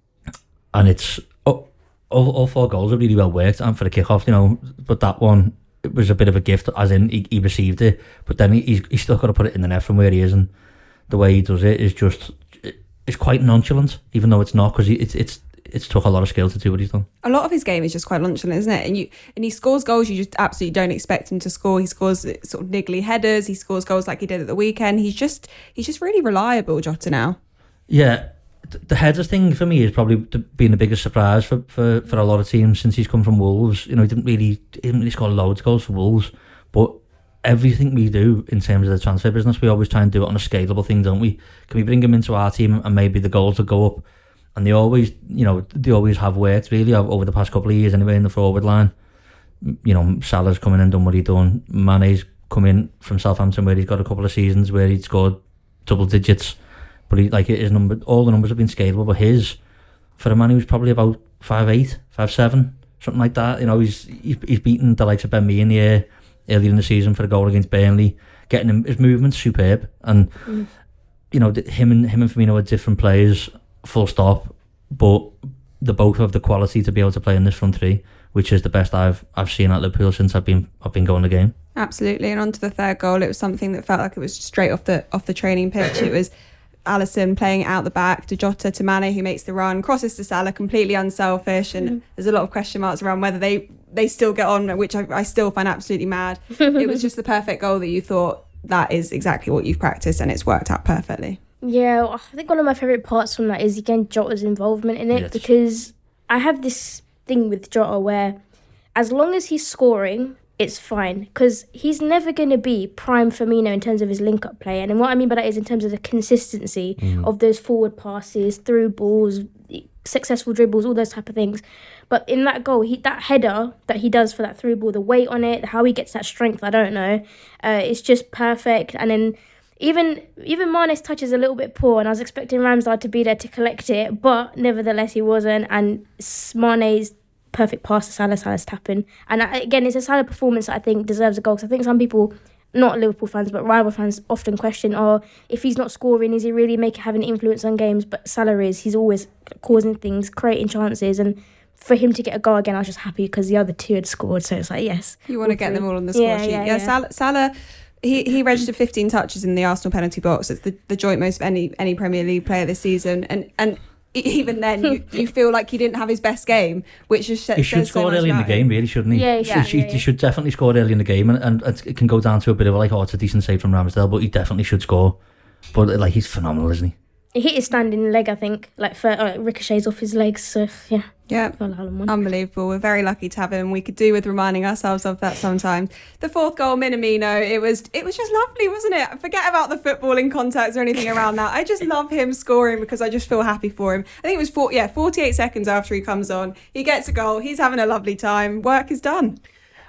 and it's oh, all all four goals are really well worked, and for the kickoff, you know, but that one. It was a bit of a gift, as in he, he received it, but then he, he's he's still got to put it in the net from where he is, and the way he does it is just it's quite nonchalant, even though it's not, because it's it's it's took a lot of skill to do what he's done. A lot of his game is just quite nonchalant, isn't it? And you and he scores goals you just absolutely don't expect him to score. He scores sort of niggly headers. He scores goals like he did at the weekend. He's just he's just really reliable, Jota now. Yeah. The headers thing for me is probably been the biggest surprise for, for, for a lot of teams since he's come from Wolves. You know, he didn't really he didn't really score loads of goals for Wolves, but everything we do in terms of the transfer business, we always try and do it on a scalable thing, don't we? Can we bring him into our team and maybe the goals will go up? And they always, you know, they always have worked really over the past couple of years anyway in the forward line. You know, Salah's come in and done what he's done. Mane's come in from Southampton where he's got a couple of seasons where he'd scored double digits. But he, like his number, all the numbers have been scalable. But his, for a man who's probably about five eight, five seven, something like that, you know, he's he's, he's beaten the likes of Ben Mee in the air earlier in the season for a goal against Burnley. Getting him, his movement's superb, and mm. you know, him and him and Firmino are different players, full stop. But they both have the quality to be able to play in this front three, which is the best I've I've seen at Liverpool since I've been I've been going the game. Absolutely, and on to the third goal, it was something that felt like it was straight off the off the training pitch. It was Alisson playing out the back to Jota to Mane, who makes the run, crosses to Salah, completely unselfish, and mm. there's a lot of question marks around whether they, they still get on, which I, I still find absolutely mad. It was just the perfect goal that you thought, that is exactly what you've practiced, and it's worked out perfectly. Yeah, I think one of my favourite parts from that is, again, Jota's involvement in it, yes. because I have this thing with Jota where as long as he's scoring, it's fine, because he's never going to be prime Firmino in terms of his link-up play. And what I mean by that is in terms of the consistency mm. of those forward passes, through balls, successful dribbles, all those type of things. But in that goal, he that header that he does for that through ball, the weight on it, how he gets that strength, I don't know. Uh, it's just perfect. And then even even Mane's touch is a little bit poor, and I was expecting Ramsdale to be there to collect it, but nevertheless he wasn't. And Mane's perfect pass to Salah, Salah's tapping. And again, it's a Salah performance that I think deserves a goal, because I think some people, not Liverpool fans, but rival fans, often question, oh, if he's not scoring, is he really making having influence on games? But Salah is. He's always causing things, creating chances, and for him to get a goal again, I was just happy because the other two had scored, so it's like, yes. You want to get them all on the score yeah, sheet. Yeah, yeah, yeah. Salah... Salah He he registered fifteen touches in the Arsenal penalty box. It's the, the joint most of any any Premier League player this season, and and even then you, you feel like he didn't have his best game, which is he should score so early in the game, really, shouldn't he? Yeah, yeah, he, yeah, yeah. he should definitely score early in the game, and, and it can go down to a bit of like, oh, it's a decent save from Ramsdale, but he definitely should score. But like, he's phenomenal, isn't he? He hit his standing leg, I think, like for uh, ricochets off his legs. So yeah. Yeah, unbelievable. We're very lucky to have him. We could do with reminding ourselves of that sometimes. The fourth goal, Minamino, it was it was just lovely, wasn't it? Forget about the footballing contacts or anything around that. I just love him scoring because I just feel happy for him. I think it was four, yeah, forty-eight seconds after he comes on. He gets a goal. He's having a lovely time. Work is done.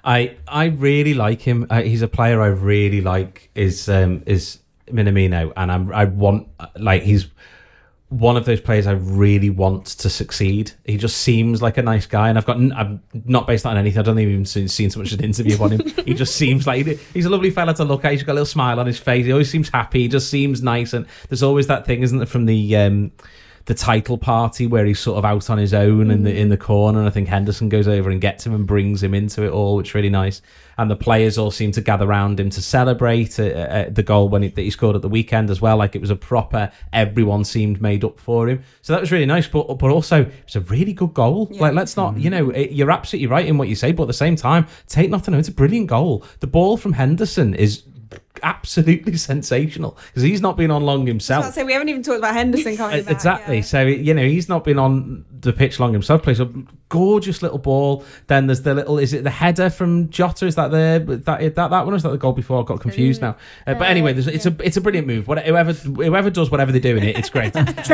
I I really like him. Uh, he's a player I really like. Is um, is Minamino, and I'm I want like he's one of those players I really want to succeed. He just seems like a nice guy, and I've got I'm not based on anything. I don't think I've even seen, seen so much of an interview about him. He just seems like he's a lovely fella to look at. He's got a little smile on his face. He always seems happy. He just seems nice, and there's always that thing, isn't there, from the um, the title party where he's sort of out on his own in the in the corner, and I think Henderson goes over and gets him and brings him into it all, which is really nice. And the players all seem to gather around him to celebrate uh, uh, the goal when he, that he scored at the weekend as well. Like it was a proper, everyone seemed made up for him. So that was really nice. But but also, it's a really good goal. Yeah. Like, let's not, you know, it, you're absolutely right in what you say, but at the same time, take nothing. It's a brilliant goal. The ball from Henderson is absolutely sensational because he's not been on long himself. I was about to say, we haven't even talked about Henderson coming back. Exactly. Yeah. So, you know, he's not been on the pitch long himself. Plays a gorgeous little ball. Then there's the little, is it the header from Jota? Is that the that that, that one? Or is that the goal before? I got confused now. Uh, but anyway, there's, it's a it's a brilliant move. What, whoever whoever does whatever they do in it, it's great.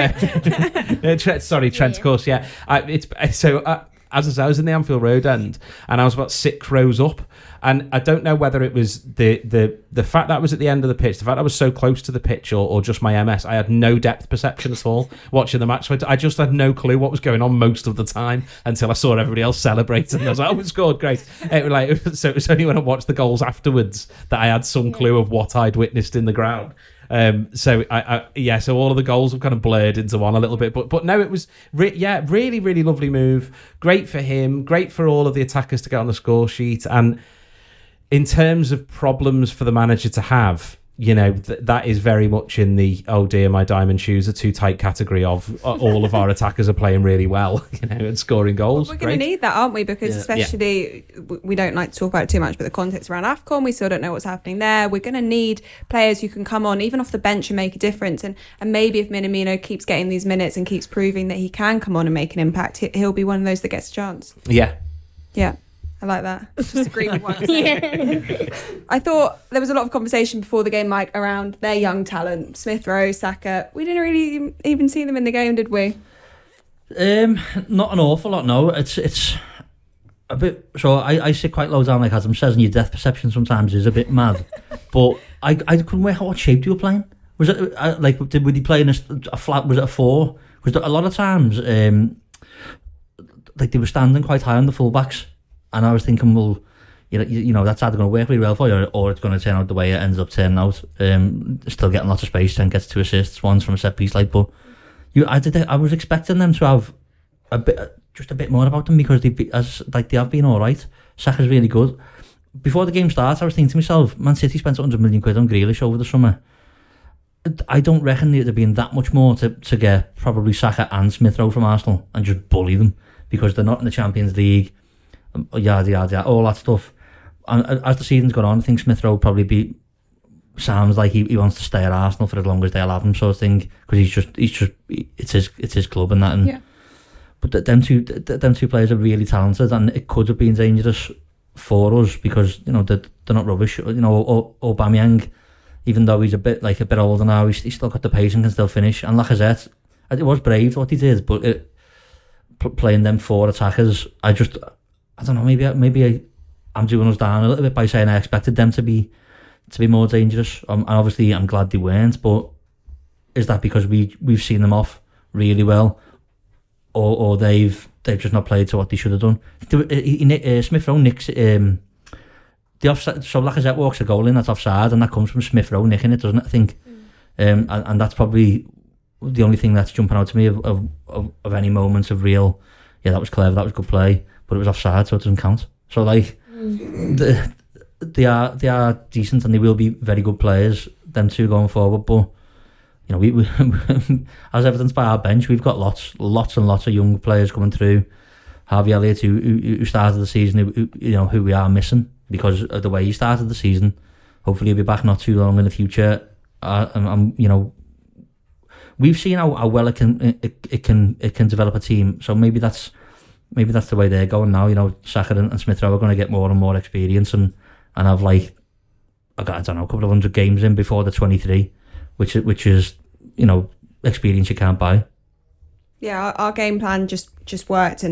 uh, Trent, sorry, Trent, of course, yeah. Uh, it's so. Uh, As I said, I was in the Anfield Road end, and I was about six rows up, and I don't know whether it was the the the fact that I was at the end of the pitch, the fact that I was so close to the pitch, or, or just my M S. I had no depth perception at all watching the match. So I just had no clue what was going on most of the time until I saw everybody else celebrating. And I was like, "Oh, it scored, great!" It was like, so it was only when I watched the goals afterwards that I had some clue of what I'd witnessed in the ground. Um, so I, I, yeah, so all of the goals have kind of blurred into one a little bit, but but no, it was re- yeah, really, really lovely move. Great for him, great for all of the attackers to get on the score sheet, and in terms of problems for the manager to have, you know, th- that is very much in the oh dear, my diamond shoes are too tight category of uh, all of our attackers are playing really well, you know, and scoring goals. Well, we're going to need that, aren't we? Because yeah. especially, yeah. we don't like to talk about it too much, but the context around AFCON, we still don't know what's happening there. We're going to need players who can come on, even off the bench, and make a difference. And and maybe if Minamino keeps getting these minutes and keeps proving that he can come on and make an impact, he'll be one of those that gets a chance. Yeah. Yeah. I like that. Just agree with what you're saying. I thought there was a lot of conversation before the game, Mike, around their young talent, Smith Rowe, Saka. We didn't really even see them in the game, did we? Um, not an awful lot. No, it's it's a bit. So I, I sit quite low down, like Adam says, and your depth perception sometimes is a bit mad. But I I couldn't work out what shape you were playing. Was it uh, like did were you playing a, a flat? Was it a four? Because a lot of times, um, like they were standing quite high on the fullbacks. And I was thinking, well, you know, you, you know that's either going to work really well for you, or it's going to turn out the way it ends up turning out. Um, still getting lots of space, and gets two assists, one's from a set piece, like. But you, I did, I was expecting them to have a bit, just a bit more about them because they, as like they have been all right. Saka's really good. Before the game starts, I was thinking to myself, Man City spent one hundred million quid on Grealish over the summer. I don't reckon there'd been that much more to, to get probably Saka and Smith Rowe from Arsenal and just bully them because they're not in the Champions League. Yada yada yada, all that stuff. And as the season's gone on, I think Smith Rowe probably be sounds like he, he wants to stay at Arsenal for as long as they'll have him, sort of thing. Because he's just he's just it's his it's his club and that. And, yeah. But th- them two th- them two players are really talented, and it could have been dangerous for us because you know they're, they're not rubbish. You know, o- Aubameyang, even though he's a bit like a bit older now, he's, he's still got the pace and can still finish. And Lacazette, it was brave what he did, but it, p- playing them four attackers, I just. I don't know. Maybe maybe I, I'm doing us down a little bit by saying I expected them to be to be more dangerous. Um, and obviously, I'm glad they weren't. But is that because we we've seen them off really well, or or they've they've just not played to what they should have done? Uh, Smith Rowe nicks um, the offside. So Lacazette walks a goal in that's offside, and that comes from Smith Rowe nicking it, doesn't it? I think, mm. um, and, and that's probably the only thing that's jumping out to me of of, of, of any moments of real. Yeah, that was clever. That was good play. But it was offside, so it doesn't count. So like, mm. the, they are they are decent, and they will be very good players. Them two going forward, but you know, we, we as evidenced by our bench, we've got lots, lots and lots of young players coming through. Harvey Elliott, who, who, who started the season, who, who, you know, who we are missing because of the way he started the season. Hopefully, he'll be back not too long in the future. Uh, and, and you know, we've seen how, how well it can it, it can it can develop a team. So maybe that's. Maybe that's the way they're going now. You know, Saka and Smith Rowe are going to get more and more experience and, and have like, I don't know, a couple of hundred games in before the twenty-three, which which is, you know, experience you can't buy. Yeah, our, our game plan just, just worked, and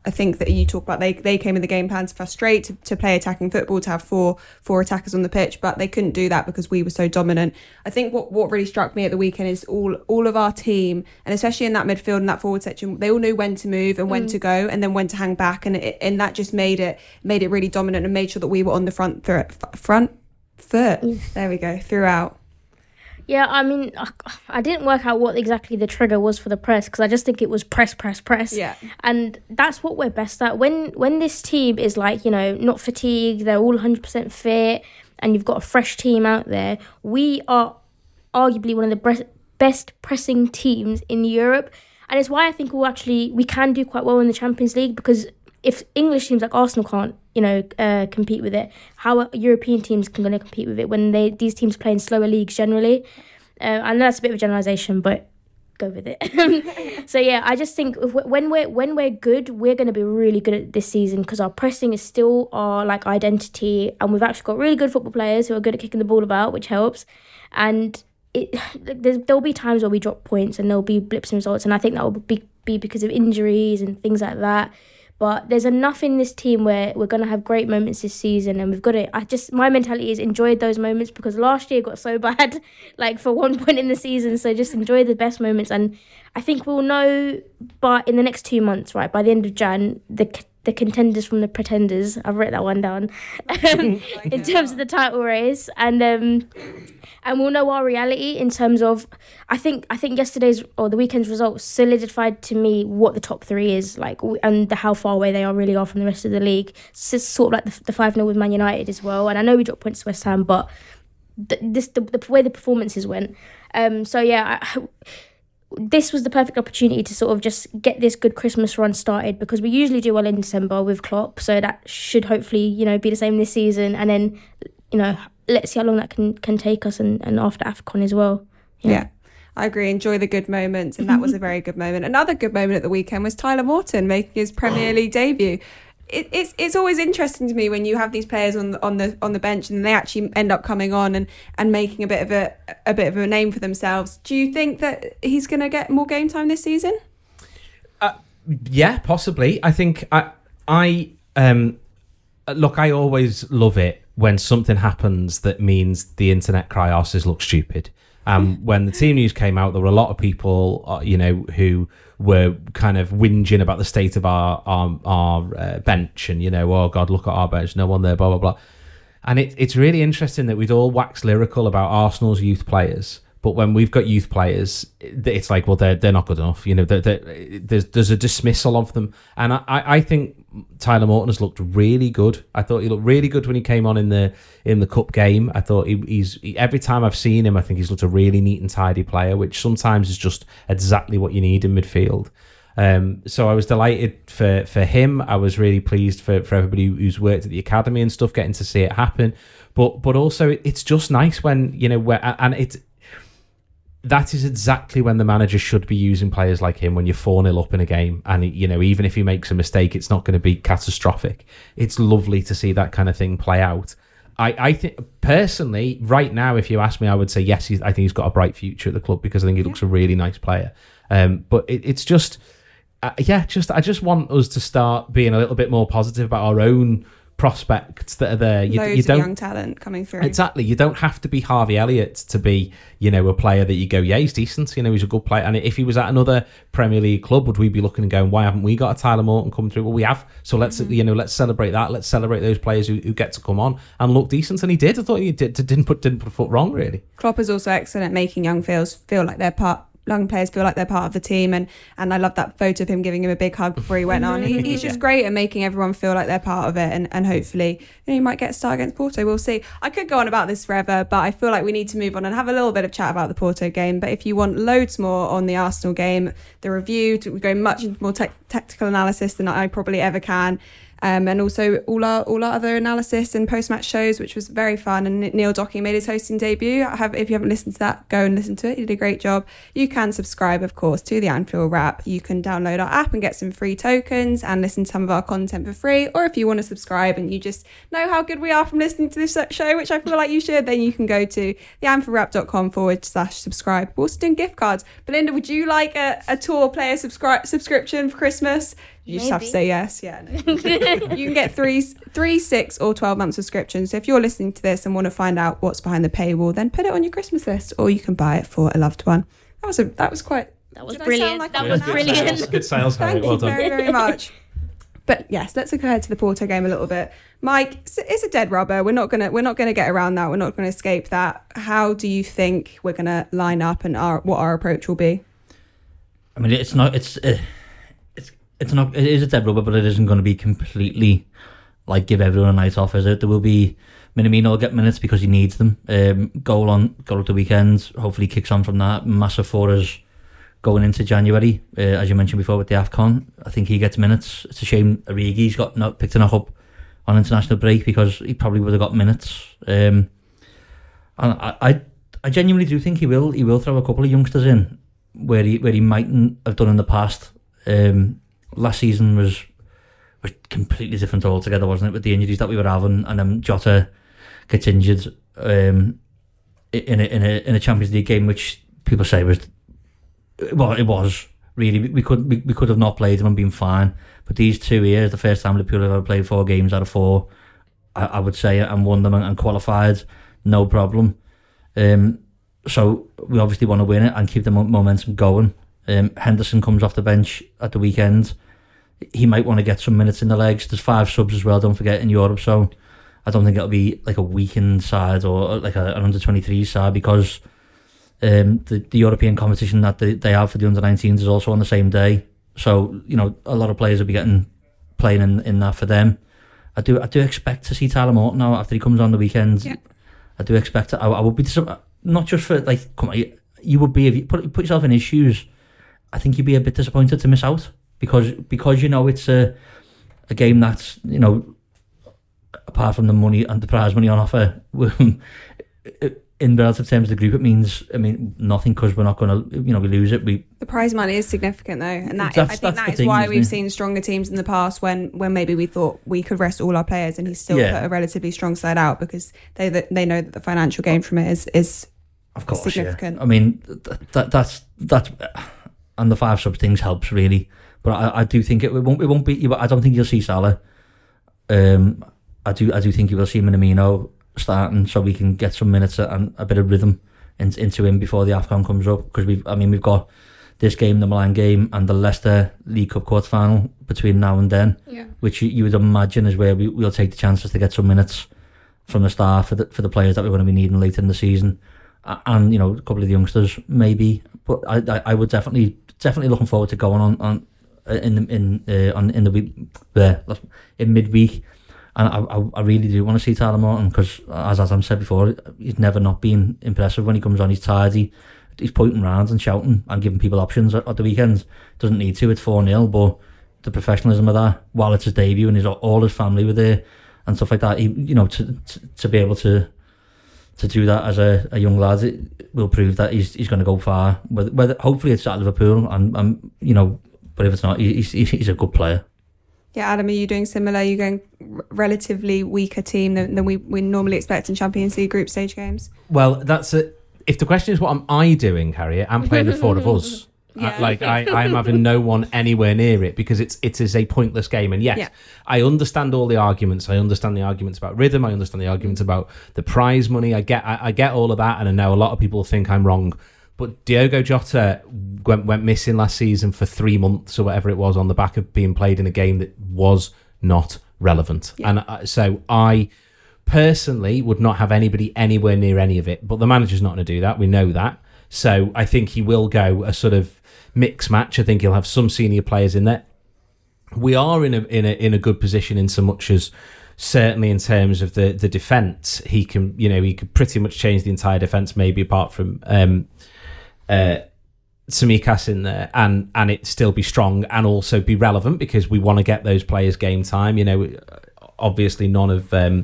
I think that you talk about they they came in the game plan to frustrate, to, to play attacking football, to have four four attackers on the pitch, but they couldn't do that because we were so dominant. I think what, what really struck me at the weekend is all all of our team, and especially in that midfield and that forward section, they all knew when to move and when mm. to go, and then when to hang back, and it, and that just made it made it really dominant and made sure that we were on the front th- front foot. Mm. There we go, throughout. Yeah, I mean, I didn't work out what exactly the trigger was for the press, because I just think it was press, press, press. Yeah. And that's what we're best at. When when this team is like, you know, not fatigued, they're all one hundred percent fit, and you've got a fresh team out there, we are arguably one of the bre- best pressing teams in Europe. And it's why I think we'll actually, we can do quite well in the Champions League, because if English teams like Arsenal can't, you know, uh, compete with it, how are European teams can going to compete with it when they these teams play in slower leagues generally? Uh, I know that's a bit of a generalisation, but go with it. So yeah, I just think if we, when we're when we're good, we're going to be really good at this season, because our pressing is still our like identity, and we've actually got really good football players who are good at kicking the ball about, which helps. And it there's, there'll be times where we drop points and there'll be blips in results, and I think that will be be because of injuries and things like that. But there's enough in this team where we're going to have great moments this season, and we've got to, I just, my mentality is enjoy those moments, because last year got so bad, like for one point in the season. So just enjoy the best moments. And I think we'll know, but in the next two months, right, by the end of Jan, the the contenders from the pretenders, I've written that one down, um, in terms of the title race. And um, and we'll know our reality in terms of, I think I think yesterday's or the weekend's results solidified to me what the top three is like, and the, how far away they are really are from the rest of the league. So it's sort of like the, the five nil with Man United as well. And I know we dropped points to West Ham, but the, this the, the way the performances went. Um, so yeah, I, this was the perfect opportunity to sort of just get this good Christmas run started, because we usually do well in December with Klopp, so that should hopefully, you know, be the same this season. And then, you know, let's see how long that can, can take us, and, and after AFCON as well. Yeah. yeah, I agree. Enjoy the good moments, and that was a very good moment. Another good moment at the weekend was Tyler Morton making his Premier League debut. It, it's it's always interesting to me when you have these players on the on the on the bench and they actually end up coming on and, and making a bit of a a bit of a name for themselves. Do you think that he's going to get more game time this season? Uh, yeah, possibly. I think I I um look. I always love it when something happens that means the internet cry arses look stupid. Um, when the team news came out, there were a lot of people, uh, you know, who were kind of whinging about the state of our our, our uh, bench, and, you know, oh God, look at our bench, no one there, blah blah blah. And it, it's really interesting that we'd all wax lyrical about Arsenal's youth players, but when we've got youth players, it's like, well, they're they're not good enough. You know, they're, they're, there's there's a dismissal of them, and I, I think Tyler Morton has looked really good. I thought he looked really good when he came on in the in the cup game. I thought he, he's he, every time I've seen him, I think he's looked a really neat and tidy player, which sometimes is just exactly what you need in midfield. Um, so I was delighted for, for him. I was really pleased for, for everybody who's worked at the academy and stuff, getting to see it happen. But but also it's just nice when, you know, where and it's. That is exactly when the manager should be using players like him, when you're four nil up in a game, and, you know, even if he makes a mistake, it's not going to be catastrophic. It's lovely to see that kind of thing play out. I, I think, personally, right now, if you ask me, I would say yes, he's, I think he's got a bright future at the club, because I think he looks a really nice player. Um, but it, it's just, uh, yeah, just I just want us to start being a little bit more positive about our own prospects that are there. You, Loads you don't, of young talent coming through. Exactly. You don't have to be Harvey Elliott to be, you know, a player that you go, yeah, he's decent. You know, he's a good player. And if he was at another Premier League club, would we be looking and going, why haven't we got a Tyler Morton come through? Well, we have. So let's, mm-hmm. you know, let's celebrate that. Let's celebrate those players who, who get to come on and look decent. And he did. I thought he did, didn't put didn't put a foot wrong, really. Klopp is also excellent at making young feels feel like they're part. Young players feel like they're part of the team, and and I love that photo of him giving him a big hug before he went on. He, he's just great at making everyone feel like they're part of it, and, and hopefully, you know, he might get a start against Porto. We'll see. I could go on about this forever, but I feel like we need to move on and have a little bit of chat about the Porto game. But if you want loads more on the Arsenal game, the review, we go much more te- tactical analysis than I probably ever can. Um, and also all our all our other analysis and post-match shows, which was very fun. And Neil Docking made his hosting debut. I have, if you haven't listened to that, go and listen to it. He did a great job. You can subscribe, of course, to the Anfield Wrap. You can download our app and get some free tokens and listen to some of our content for free. Or if you want to subscribe and you just know how good we are from listening to this show, which I feel like you should, then you can go to theanfieldwrap.com forward slash subscribe. We're also doing gift cards. Belinda, would you like a, a tour player subscri- subscription for Christmas? You just have to Maybe. say yes. Yeah. No. You can get three, three, six, or twelve month subscriptions. So if you're listening to this and want to find out what's behind the paywall, then put it on your Christmas list, or you can buy it for a loved one. That was a that was quite. That was Did I sound brilliant. like that I was was brilliant. Sales. Good sales, Harry. Thank Well you done. very very much. But yes, let's look ahead to the Porto game a little bit. Mike, it's, it's a dead rubber. We're not gonna we're not gonna get around that. We're not gonna escape that. How do you think we're gonna line up and our what our approach will be? I mean, it's not. It's uh, it's it's not. It is a dead rubber, but it isn't going to be completely like give everyone a night off, is it? There will be Minamino will get minutes because he needs them. Um, goal on goal at the weekend. Hopefully, kicks on from that. Massive for us going into January, uh, as you mentioned before with the AFCON. I think he gets minutes. It's a shame Origi's got not picked enough up on international break because he probably would have got minutes. Um, and I, I I genuinely do think he will. He will throw a couple of youngsters in where he where he mightn't have done in the past. Um, last season was was completely different altogether, wasn't it? With the injuries that we were having, and then Jota gets injured um, in a in a in a Champions League game, which people say was well, it was really we could we, we could have not played him and been fine. But these two years, the first time Liverpool have ever played four games out of four, I, I would say, and won them and, and qualified, no problem. Um, so we obviously want to win it and keep the momentum going. Um, Henderson comes off the bench at the weekend. He might want to get some minutes in the legs. There's five subs as well, don't forget, in Europe. So I don't think it'll be like a weakened side or like a, an under twenty-three side because um, the, the European competition that they, they have for the under nineteens is also on the same day. So, you know, a lot of players will be getting playing in, in that for them. I do I do expect to see Tyler Morton now after he comes on the weekend. Yeah. I do expect it. I, I would be disappointed. Not just for like, come on, you, you would be if you put put yourself in his shoes. I think you'd be a bit disappointed to miss out because because you know it's a a game that's, you know, apart from the money and the prize money on offer, in relative terms of the group, it means I mean nothing because we're not going to, you know, we lose it. We the prize money is significant though, and that That's- I think that's that the is thing, why isn't we've it? seen stronger teams in the past when when maybe we thought we could rest all our players, and he's still Yeah. put a relatively strong side out because they they know that the financial gain from it is is Of course, significant. Yeah. I mean, th- that that's that's and the five subs things helps really, but I, I do think it, it won't it won't be. I don't think you'll see Salah. Um, I do I do think you will see Minamino starting so we can get some minutes and a bit of rhythm in, into him before the AFCON comes up because we I mean we've got this game, the Milan game, and the Leicester League Cup quarter final between now and then, yeah. which you, you would imagine is where we, we'll take the chances to get some minutes from the start for the for the players that we're going to be needing later in the season. And, you know, a couple of the youngsters maybe, but I, I, I would definitely definitely looking forward to going on on in the in uh, on in the week there in midweek, and I, I I really do want to see Tyler Morton because as Adam said before, he's never not been impressive when he comes on. He's tidy, he's pointing round and shouting and giving people options at, at the weekends. Doesn't need to. It's four nil, but the professionalism of that while it's his debut and his all his family were there and stuff like that. He, you know, to to, to be able to. To do that as a, a young lad, it will prove that he's he's going to go far. Whether, whether hopefully it's at Liverpool, and um, you know, but if it's not, he's he's, he's a good player. Yeah, Adam, are you doing similar? Are you going r- relatively weaker team than, than we, we normally expect in Champions League group stage games? Well, that's it. If the question is what am I doing, Harriet, I'm playing the four of us. Yeah. I, like I, I'm having no one anywhere near it because it's it is a pointless game. And yes, Yeah. I understand all the arguments. I understand the arguments about rhythm. I understand the arguments about the prize money. I get I, I get all of that, and I know a lot of people think I'm wrong. But Diogo Jota went went missing last season for three months or whatever it was on the back of being played in a game that was not relevant. Yeah. And I, so I personally would not have anybody anywhere near any of it. But the manager's not going to do that. We know that. So I think he will go a sort of mix match. I think he'll have some senior players in there. We are in a in a in a good position in so much as certainly in terms of the the defence, he can you know he could pretty much change the entire defence, maybe apart from um, uh, Tsimikas in there, and and it still be strong and also be relevant because we want to get those players game time. You know, obviously none of um,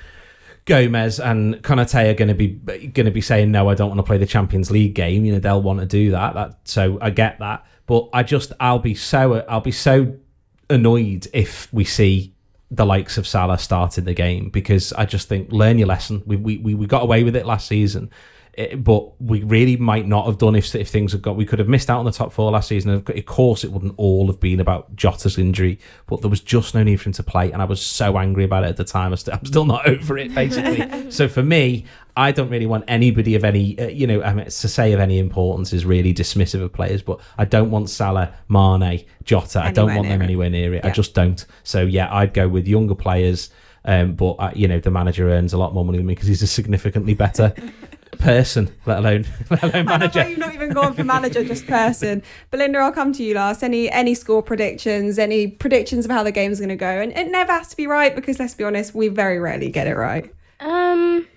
Gomez and Konate are going to be going to be saying no, I don't want to play the Champions League game. You know, they'll want to do that. That so I get that, but I just I'll be so I'll be so annoyed if we see the likes of Salah start in the game because I just think learn your lesson. We we we, we got away with it last season. It, but we really might not have done if if things had got. We could have missed out on the top four last season. Of course, it wouldn't all have been about Jota's injury, but there was just no need for him to play, and I was so angry about it at the time. I'm still, I'm still not over it, basically. So for me, I don't really want anybody of any, uh, you know, I mean, to say of any importance is really dismissive of players, but I don't want Salah, Mane, Jota. Anywhere I don't want them it. anywhere near it. Yeah. I just don't. So yeah, I'd go with younger players. Um, but uh, you know, the manager earns a lot more money than me because he's a significantly better person, let alone let alone manager. I love how you've not even gone for manager, just person. Belinda, I'll come to you last. Any any score predictions? Any predictions of how the game's going to go? And it never has to be right because let's be honest, we very rarely get it right. Um,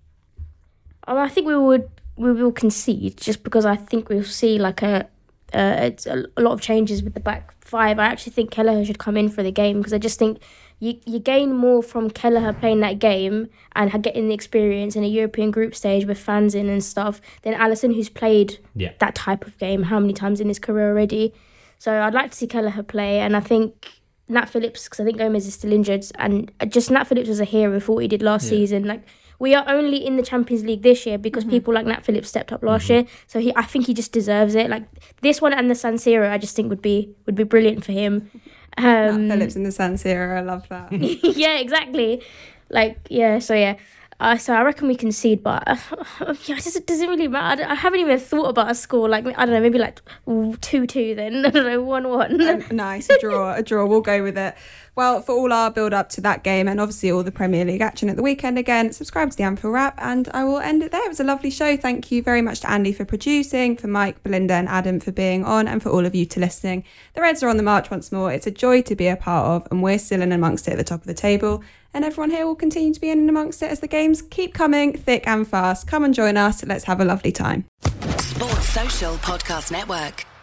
I think we would we will concede just because I think we'll see like a uh, it's a, a lot of changes with the back five. I actually think Kelleher should come in for the game because I just think. You you gain more from Kelleher playing that game and getting the experience in a European group stage with fans in and stuff than Alisson, who's played yeah. that type of game how many times in his career already. So I'd like to see Kelleher play, and I think Nat Phillips, because I think Gomez is still injured, and just Nat Phillips was a hero for what he did last yeah. season. Like we are only in the Champions League this year because mm-hmm. people like Nat Phillips stepped up last mm-hmm. year. So he, I think he just deserves it. Like this one and the San Siro, I just think would be would be brilliant for him. Um, Nat Phillips in the San Siro, I love that. yeah, exactly. Like, yeah, so yeah. Uh, so I reckon we concede, but uh, yeah, it doesn't, doesn't really matter. I, I haven't even thought about a score. Like, I don't know, maybe like two two then. I don't know, one one. Um, nice, a draw, a draw. We'll go with it. Well, for all our build-up to that game and obviously all the Premier League action at the weekend again, subscribe to the Anfield Wrap and I will end it there. It was a lovely show. Thank you very much to Andy for producing, for Mike, Belinda and Adam for being on, and for all of you to listening. The Reds are on the march once more. It's a joy to be a part of, and we're still in amongst it at the top of the table. And everyone here will continue to be in amongst it as the games keep coming thick and fast. Come and join us. Let's have a lovely time. Sports Social Podcast Network.